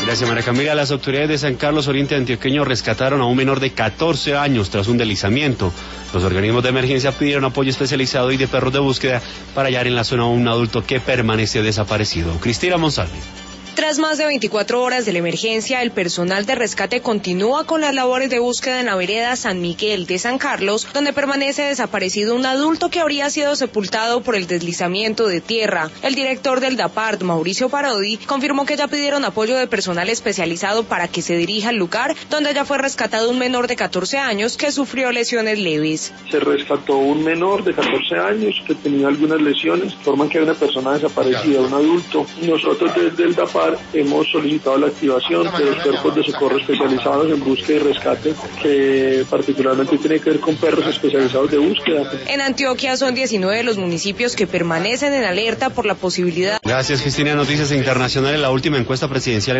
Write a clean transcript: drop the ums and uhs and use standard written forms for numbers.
Gracias, María Camila. Las autoridades de San Carlos Oriente Antioqueño rescataron a un menor de 14 años tras un deslizamiento. Los organismos de emergencia pidieron apoyo especializado y de perros de búsqueda para hallar en la zona a un adulto que permanece desaparecido. Cristina Monsalve. Tras más de 24 horas de la emergencia, el personal de rescate continúa con las labores de búsqueda en la vereda San Miguel de San Carlos, donde permanece desaparecido un adulto que habría sido sepultado por el deslizamiento de tierra. El director del DAPART, Mauricio Parodi, confirmó que ya pidieron apoyo de personal especializado para que se dirija al lugar, donde ya fue rescatado un menor de 14 años que sufrió lesiones leves. Se rescató un menor de 14 años que tenía algunas lesiones, forman que hay una persona desaparecida, un adulto. Nosotros desde el DAPART hemos solicitado la activación de los cuerpos de socorro especializados en búsqueda y rescate, que particularmente tiene que ver con perros especializados de búsqueda. En Antioquia son 19 los municipios que permanecen en alerta por la posibilidad. Gracias, Cristina. Noticias Internacionales, la última encuesta presidencial